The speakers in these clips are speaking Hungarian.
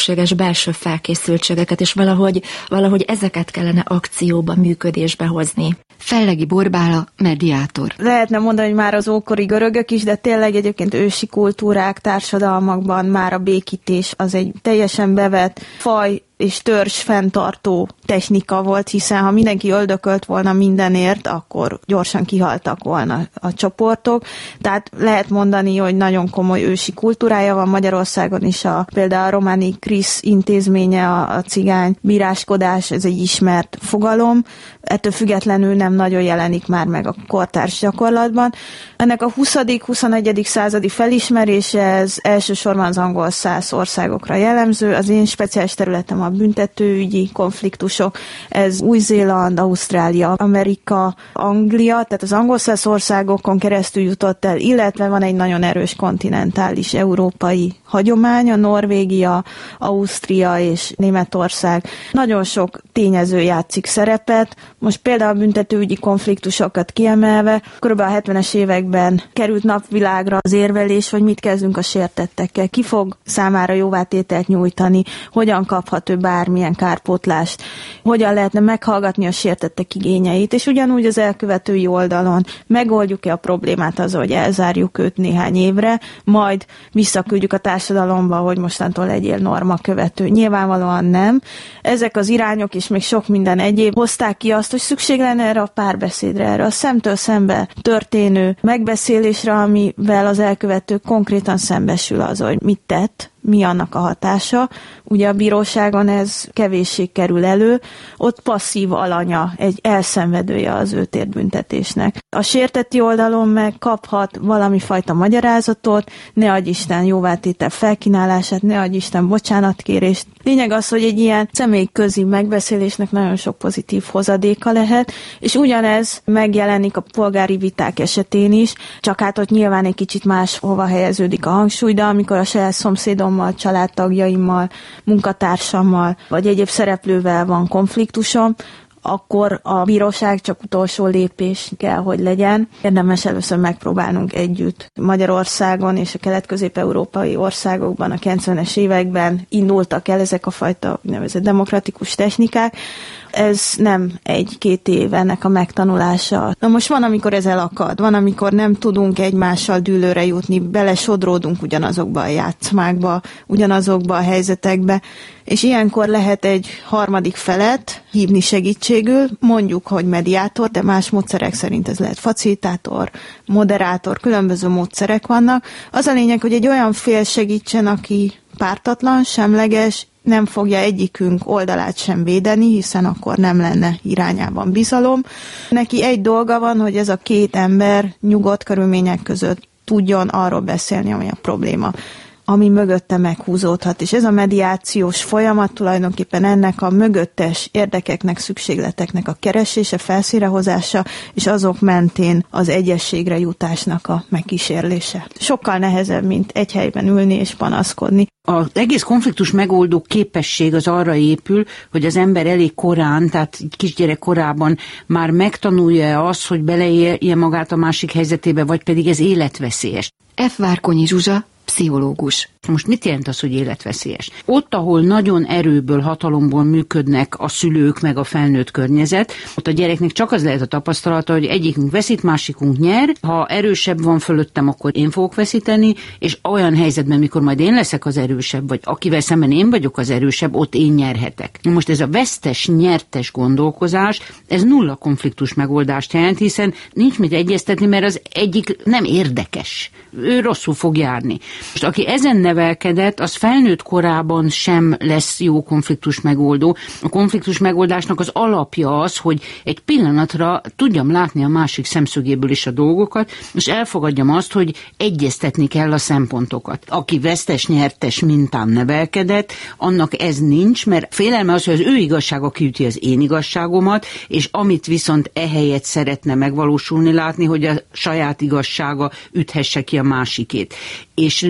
szükséges belső felkészültségeket, és valahogy ezeket kellene akcióba, működésbe hozni. Fellegi Borbála, mediátor. Lehetne mondani, hogy már az ókori görögök is, de tényleg egyébként ősi kultúrák, társadalmakban már a békítés az egy teljesen bevett faj és törzs fenntartó technika volt, hiszen ha mindenki öldökölt volna mindenért, akkor gyorsan kihaltak volna a csoportok. Tehát lehet mondani, hogy nagyon komoly ősi kultúrája van Magyarországon is, például a Romani Krisz intézménye, a cigány bíráskodás, ez egy ismert fogalom, ettől függetlenül nem nagyon jelenik már meg a kortárs gyakorlatban. Ennek a 20.-21. századi felismerése, ez elsősorban az angol száz országokra jellemző. Az én speciális területem a büntetőügyi konfliktusok, ez Új-Zéland, Ausztrália, Amerika, Anglia, tehát az angol száz országokon keresztül jutott el, illetve van egy nagyon erős kontinentális európai hagyomány, a Norvégia, Ausztria és Németország. Nagyon sok tényező játszik szerepet. Most például a büntetőügyi konfliktusokat kiemelve, kb. A 70-es években került napvilágra az érvelés, hogy mit kezdünk a sértettekkel, ki fog számára jóvátételt nyújtani, hogyan kaphat ő bármilyen kárpótlást, hogyan lehetne meghallgatni a sértettek igényeit, és ugyanúgy az elkövetői oldalon megoldjuk-e a problémát azzal, hogy elzárjuk őt néhány évre, majd visszaküldjük a társadalomba, hogy mostantól legyél norma követő. Nyilvánvalóan nem. Ezek az irányok és még sok minden egyéb hozták ki azt, hogy szükség lenne erre a párbeszédre, erre a szemtől szembe történő megbeszélésre, amivel az elkövető konkrétan szembesül az, hogy mit tett, mi annak a hatása. Ugye a bíróságon ez kevéssé kerül elő, ott passzív alanya, egy elszenvedője az őtérbüntetésnek. A sértetti oldalon meg kaphat valami fajta magyarázatot, ne adj Isten jóvátétel felkínálását, ne adj Isten bocsánatkérést. Lényeg az, hogy egy ilyen személyközi megbeszélésnek nagyon sok pozitív hozadéka lehet, és ugyanez megjelenik a polgári viták esetén is, csak hát ott nyilván egy kicsit máshova helyeződik a hangsúly, de amikor a saját szomszédommal, családtagjaimmal, munkatársammal, vagy egyéb szereplővel van konfliktusom, akkor a bíróság csak utolsó lépés kell, hogy legyen. Érdemes először megpróbálnunk együtt. Magyarországon és a kelet-közép-európai országokban a 90-es években indultak el ezek a fajta nevezett demokratikus technikák. Ez nem 1-2 év ennek a megtanulása. Na most van, amikor ez elakad, van, amikor nem tudunk egymással dűlőre jutni, belesodródunk ugyanazokba a játszmákba, ugyanazokba a helyzetekbe, és ilyenkor lehet egy harmadik felet hívni segítségül, mondjuk, hogy mediátor, de más módszerek szerint ez lehet facilitátor, moderátor, különböző módszerek vannak. Az a lényeg, hogy egy olyan fél segítsen, aki pártatlan, semleges, nem fogja egyikünk oldalát sem védeni, hiszen akkor nem lenne irányában bizalom. Neki egy dolga van, hogy ez a két ember nyugodt körülmények között tudjon arról beszélni, ami a probléma, ami mögötte meghúzódhat. És ez a mediációs folyamat tulajdonképpen ennek a mögöttes érdekeknek, szükségleteknek a keresése, felszínre hozása, és azok mentén az egyességre jutásnak a megkísérlése. Sokkal nehezebb, mint egy helyben ülni és panaszkodni. Az egész konfliktus megoldó képesség az arra épül, hogy az ember elég korán, tehát kisgyerek korában már megtanulja azt, hogy beleélje magát a másik helyzetébe, vagy pedig ez életveszélyes. F. Várkonyi Zsuzsa, pszichológus. Most mit jelent az, hogy életveszélyes? Ott, ahol nagyon erőből, hatalomból működnek a szülők meg a felnőtt környezet, ott a gyereknek csak az lehet a tapasztalata, hogy egyikünk veszít, másikunk nyer. Ha erősebb van fölöttem, akkor én fogok veszíteni, és olyan helyzetben, mikor majd én leszek az erősebb, vagy akivel szemben én vagyok az erősebb, ott én nyerhetek. Most ez a vesztes-nyertes gondolkozás, ez nulla konfliktus megoldást jelent, hiszen nincs mit egyeztetni, mert az egyik nem érdekes. Ő rosszul fog járni. Most aki ezen nevelkedett, az felnőtt korában sem lesz jó konfliktus megoldó. A konfliktus megoldásnak az alapja az, hogy egy pillanatra tudjam látni a másik szemszögéből is a dolgokat, és elfogadjam azt, hogy egyeztetni kell a szempontokat. Aki vesztes-nyertes mintán nevelkedett, annak ez nincs, mert félelme az, hogy az ő igazsága kiüti az én igazságomat, és amit viszont ehelyett szeretne megvalósulni, látni, hogy a saját igazsága üthesse ki a másikét. És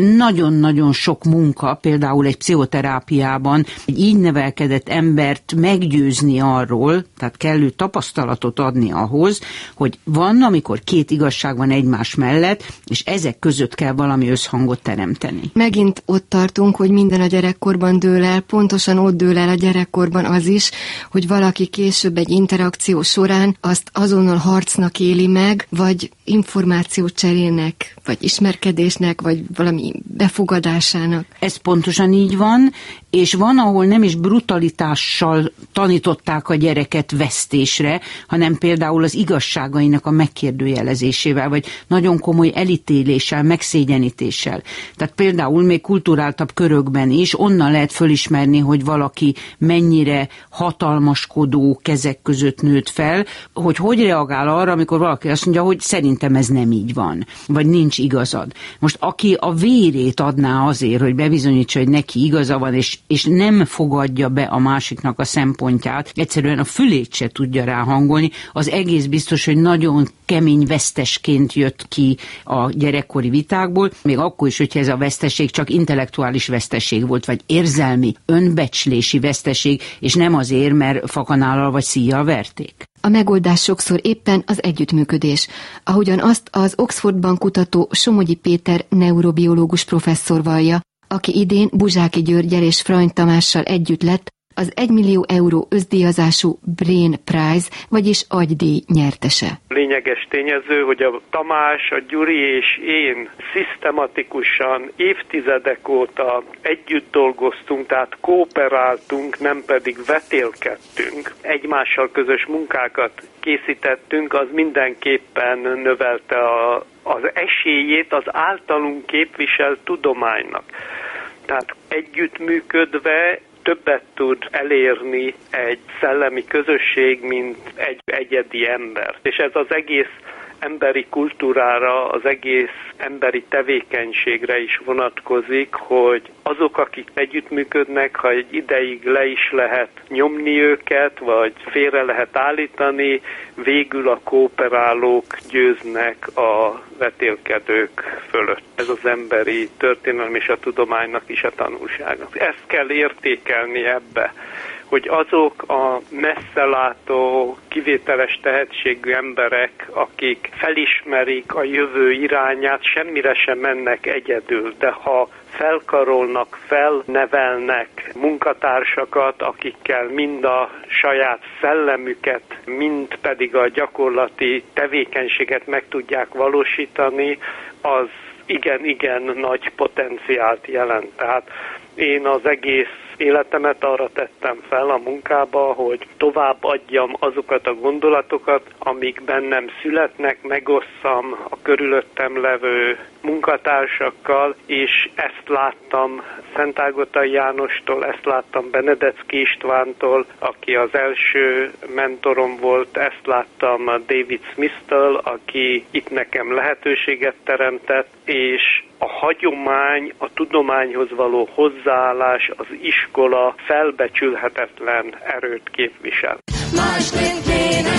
nagyon-nagyon sok munka, például egy pszichoterápiában egy így nevelkedett embert meggyőzni arról, tehát kellő tapasztalatot adni ahhoz, hogy van, amikor két igazság van egymás mellett, és ezek között kell valami összhangot teremteni. Megint ott tartunk, hogy minden a gyerekkorban dől el, pontosan ott dől el a gyerekkorban az is, hogy valaki később egy interakció során azt azonnal harcnak éli meg, vagy információcserének, vagy ismerkedésnek, vagy valami befogadásának. Ez pontosan így van, és van, ahol nem is brutalitással tanították a gyereket vesztésre, hanem például az igazságainak a megkérdőjelezésével, vagy nagyon komoly elítéléssel, megszégyenítéssel. Tehát például még kulturáltabb körökben is onnan lehet fölismerni, hogy valaki mennyire hatalmaskodó kezek között nőtt fel, hogy reagál arra, amikor valaki azt mondja, hogy szerintem ez nem így van, vagy nincs igazad. Most aki a vérét adná azért, hogy bebizonyítsa, hogy neki igaza van, és nem fogadja be a másiknak a szempontját, egyszerűen a fülét se tudja ráhangolni, az egész biztos, hogy nagyon kemény vesztesként jött ki a gyerekkori vitákból, még akkor is, hogyha ez a veszteség csak intellektuális veszteség volt, vagy érzelmi, önbecslési veszteség, és nem azért, mert fakanállal vagy szíjjal verték. A megoldás sokszor éppen az együttműködés, ahogyan azt az Oxfordban kutató Somogyi Péter neurobiológus professzor vallja, aki idén Buzsáki Györggyel és Frany Tamással együtt lett az 1 millió euró összdíjazású Brain Prize, vagyis agydíj nyertese. Lényeges tényező, hogy a Tamás, a Gyuri és én szisztematikusan évtizedek óta együtt dolgoztunk, tehát kooperáltunk, nem pedig vetélkedtünk. Egymással közös munkákat készítettünk, az mindenképpen növelte az esélyét az általunk képviselt tudománynak. Tehát együttműködve többet tud elérni egy szellemi közösség, mint egy egyedi ember. És ez az egész emberi kultúrára, az egész emberi tevékenységre is vonatkozik, hogy azok, akik együttműködnek, ha egy ideig le is lehet nyomni őket, vagy félre lehet állítani, végül a kooperálók győznek a vetélkedők fölött. Ez az emberi történelem és a tudománynak is a tanulsága. Ezt kell értékelni ebbe, hogy azok a messzelátó, kivételes tehetségű emberek, akik felismerik a jövő irányát, semmire sem mennek egyedül, de ha felkarolnak, felnevelnek munkatársakat, akikkel mind a saját szellemüket, mind pedig a gyakorlati tevékenységet meg tudják valósítani, az igen nagy potenciált jelent. Tehát én az egész életemet arra tettem fel a munkába, hogy tovább adjam azokat a gondolatokat, amik bennem születnek, megosszam a körülöttem levő munkatársakkal, és ezt láttam Szentágotai Jánostól, ezt láttam Benedecki Istvántól, aki az első mentorom volt, ezt láttam David Smith-től, aki itt nekem lehetőséget teremtett, és a hagyomány, a tudományhoz való hozzáállás, az iskola felbecsülhetetlen erőt képvisel. Másképp kéne,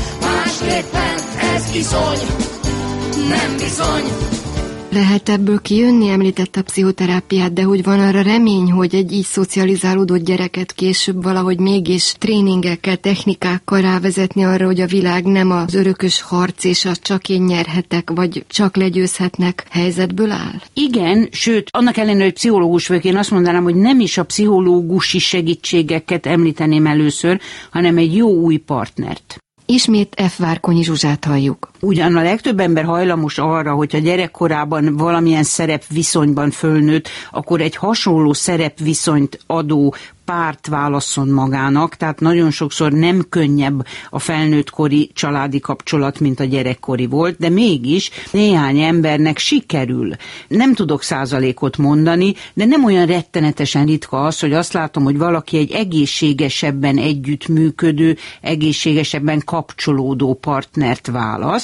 másképpen ez bizony, nem bizony. Lehet ebből kijönni, említette a pszichoterápiát, de hogy van arra remény, hogy egy így szocializálódott gyereket később valahogy mégis tréningekkel, technikákkal rávezetni arra, hogy a világ nem az örökös harc és a csak én nyerhetek, vagy csak legyőzhetnek helyzetből áll? Igen, sőt, annak ellenére, hogy pszichológus vagyok, én azt mondanám, hogy nem is a pszichológusi segítségeket említeném először, hanem egy jó új partnert. Ismét F. Várkonyi Zsuzsát halljuk. Ugyan a legtöbb ember hajlamos arra, hogyha gyerekkorában valamilyen szerepviszonyban fölnőtt, akkor egy hasonló szerepviszonyt adó párt válasszon magának, tehát nagyon sokszor nem könnyebb a felnőttkori családi kapcsolat, mint a gyerekkori volt, de mégis néhány embernek sikerül. Nem tudok százalékot mondani, de nem olyan rettenetesen ritka az, hogy azt látom, hogy valaki egy egészségesebben együttműködő, egészségesebben kapcsolódó partnert választ,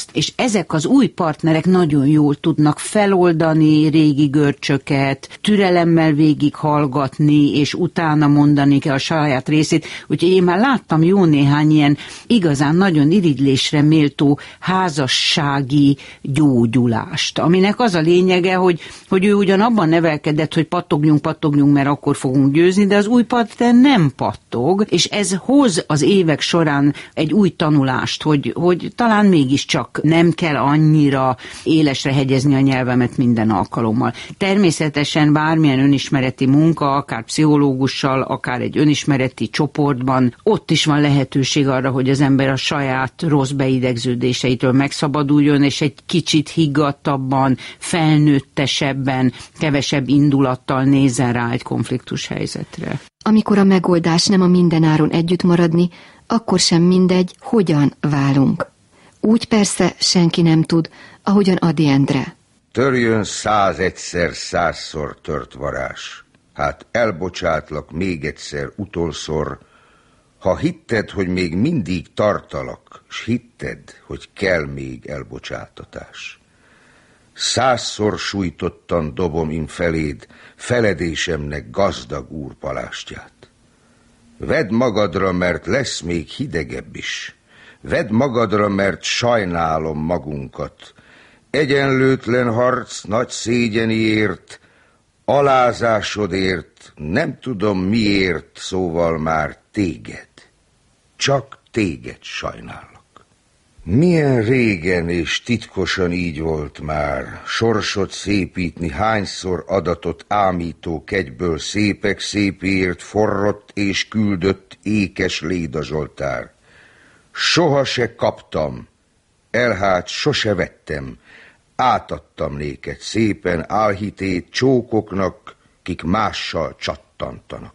azt. És ezek az új partnerek nagyon jól tudnak feloldani régi görcsöket, türelemmel végighallgatni, és utána mondani kell a saját részét. Úgyhogy én már láttam jó néhány ilyen igazán nagyon irigylésre méltó házassági gyógyulást, aminek az a lényege, hogy ő ugyan abban nevelkedett, hogy pattogjunk, mert akkor fogunk győzni, de az új partner nem pattog, és ez hoz az évek során egy új tanulást, hogy talán mégiscsak nem kell annyira élesre hegyezni a nyelvemet minden alkalommal. Természetesen bármilyen önismereti munka, akár pszichológussal, akár egy önismereti csoportban, ott is van lehetőség arra, hogy az ember a saját rossz beidegződéseitől megszabaduljon, és egy kicsit higgadtabban, felnőttesebben, kevesebb indulattal nézzen rá egy konfliktus helyzetre. Amikor a megoldás nem a mindenáron együtt maradni, akkor sem mindegy, hogyan válunk. Úgy persze senki nem tud, ahogyan Ady Endre. Törjön 101-szer 100-szor tört varázs. Hát elbocsátlak még egyszer utolszor, ha hitted, hogy még mindig tartalak, s hitted, hogy kell még elbocsátatás. 100-szor sújtottan dobom én feléd feledésemnek gazdag úrpalástját. Vedd magadra, mert lesz még hidegebb is. Vedd magadra, mert sajnálom magunkat. Egyenlőtlen harc nagy szégyeniért, alázásodért, nem tudom miért, szóval már téged. Csak téged sajnálok. Milyen régen és titkosan így volt már, sorsot szépítni hányszor adatot ámító kegyből szépek szépért forrott és küldött ékes Léda Zsoltár. Soha se kaptam, elhát sose vettem, átadtam néked szépen álhitét csókoknak, kik mással csattantanak.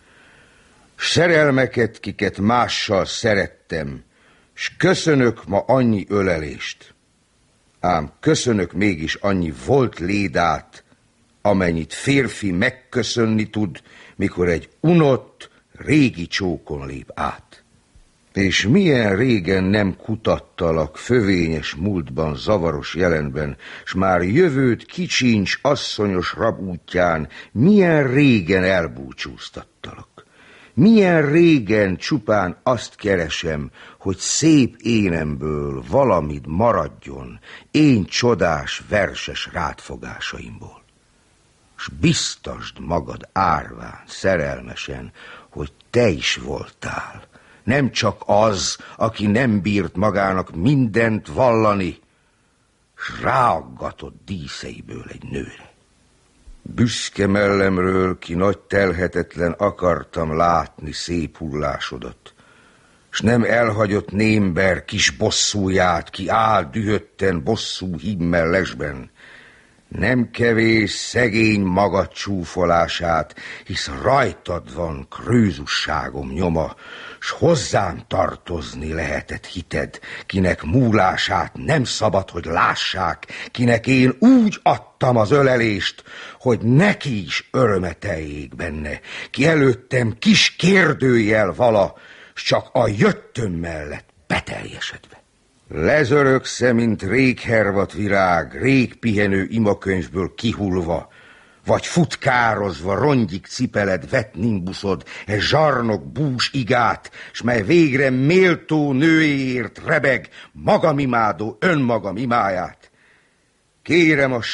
Szerelmeket, kiket mással szerettem, s köszönök ma annyi ölelést, ám köszönök mégis annyi volt Lédát, amennyit férfi megköszönni tud, mikor egy unott, régi csókon lép át. És milyen régen nem kutattalak fövényes múltban, zavaros jelenben, s már jövőt kicsincs asszonyos rabútján, milyen régen elbúcsúztattalak. Milyen régen csupán azt keresem, hogy szép énemből valamit maradjon én csodás verses rátfogásaimból. S biztasd magad árván, szerelmesen, hogy te is voltál, nem csak az, aki nem bírt magának mindent vallani, s ráaggatott díszeiből egy nőre. Büszke mellemről, ki nagy telhetetlen akartam látni szép hullásodat, s nem elhagyott némber kis bosszúját, ki áll dühötten bosszú hímmel lesben. Nem kevés szegény magad csúfolását, hisz rajtad van krőzusságom nyoma, s hozzám tartozni lehetett hited, kinek múlását nem szabad, hogy lássák, kinek én úgy adtam az ölelést, hogy neki is örömeteljék benne, ki előttem kis kérdőjel vala, s csak a jöttöm mellett beteljesedve. Lezöröksze, mint rég hervat virág, rég pihenő imakönyvből kihullva, vagy futkározva rongyik cipeled, vett nimbuszod, e zsarnok bús igát, s mely végre méltó nőéért rebeg magamimádó önmagam imáját. Kérem a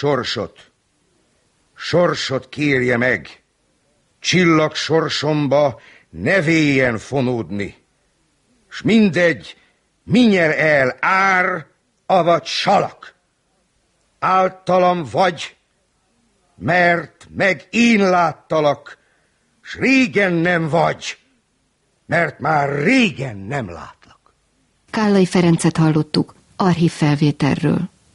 sorsot kérje meg, csillag sorsomba ne véljen fonódni, s mindegy, mi nyer el, ár, avagy salak? Általam vagy, mert meg én láttalak, s régen nem vagy, mert már régen nem látlak. Kállai Ferencet hallottuk archív felvételről.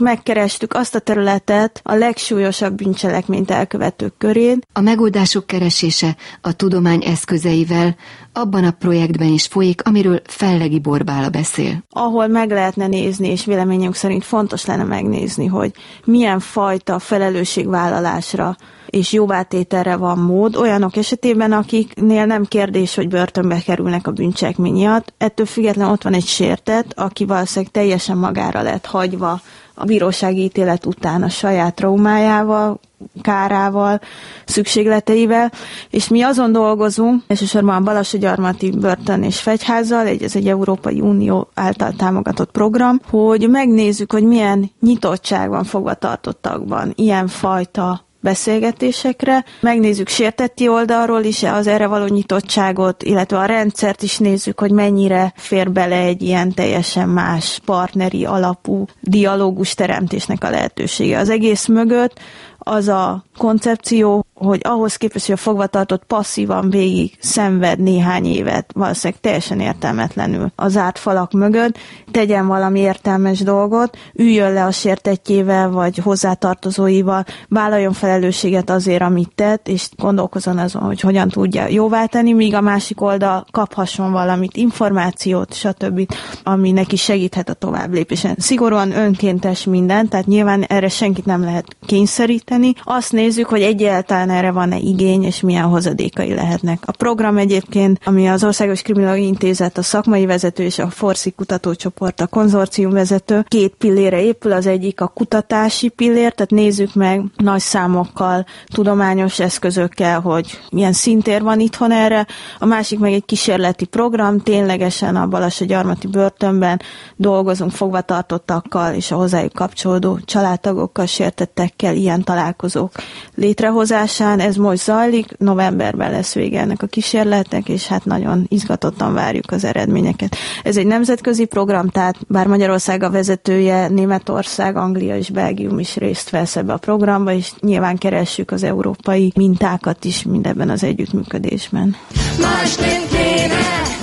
megkerestük azt a területet a legsúlyosabb bűncselekményt elkövetők körén. A megoldások keresése a tudomány eszközeivel abban a projektben is folyik, amiről Fellegi Borbála beszél. Ahol meg lehetne nézni, és véleményünk szerint fontos lenne megnézni, hogy milyen fajta felelősségvállalásra és jóvátételre van mód olyanok esetében, akiknél nem kérdés, hogy börtönbe kerülnek a bűncselekmény miatt. Ettől függetlenül ott van egy sértett, aki valószínűleg teljesen magára lett hagyva a bírósági ítélet után a saját traumájával, kárával, szükségleteivel, és mi azon dolgozunk, elsősorban a Balassagyarmati Börtön és Fegyházzal, ez egy Európai Unió által támogatott program, hogy megnézzük, hogy milyen nyitottság van fogvatartottakban ilyenfajta beszélgetésekre. Megnézzük sértetti oldalról is az erre való nyitottságot, illetve a rendszert is nézzük, hogy mennyire fér bele egy ilyen teljesen más partneri alapú dialógus teremtésnek a lehetősége. Az egész mögött az a koncepció, hogy ahhoz képest, hogy a fogvatartott passzívan végig szenved néhány évet, valószínűleg teljesen értelmetlenül a zárt falak mögött, tegyen valami értelmes dolgot, üljön le a sértettjével vagy hozzátartozóival, vállaljon felelősséget azért, amit tett, és gondolkozzon azon, hogy hogyan tudja jóvá tenni, míg a másik oldal kaphasson valamit, információt, stb., ami neki segíthet a továbblépésen. Szigorúan önkéntes minden, tehát nyilván erre senkit nem lehet kényszeríteni. Azt nézzük, hogy egyáltalán erre van-e igény, és milyen hozadékai lehetnek. A program egyébként, ami az Országos Kriminológiai Intézet, a szakmai vezető és a Forszi kutatócsoport, a konzorcium vezető, 2 pillére épül, az egyik a kutatási pillér, tehát nézzük meg nagy számokkal, tudományos eszközökkel, hogy milyen szintér van itthon erre, a másik meg egy kísérleti program, ténylegesen a Balassagyarmati börtönben dolgozunk fogvatartottakkal és a hozzájuk kapcsolódó családtagokkal, sértettekkel, ilyen találkozók létrehozásán. Ez most zajlik, novemberben lesz vége ennek a kísérletnek, és hát nagyon izgatottan várjuk az eredményeket. Ez egy nemzetközi program, tehát bár Magyarország a vezetője, Németország, Anglia és Belgium is részt vesz ebbe a programba, és nyilván keressük az európai mintákat is mindebben az együttműködésben. Másként kéne,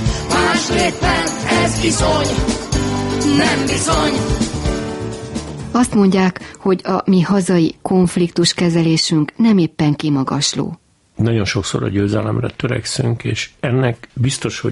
másképpen ez bizony, nem bizony. Azt mondják, hogy a mi hazai konfliktuskezelésünk nem éppen kimagasló. Nagyon sokszor a győzelemre törekszünk, és ennek biztos, hogy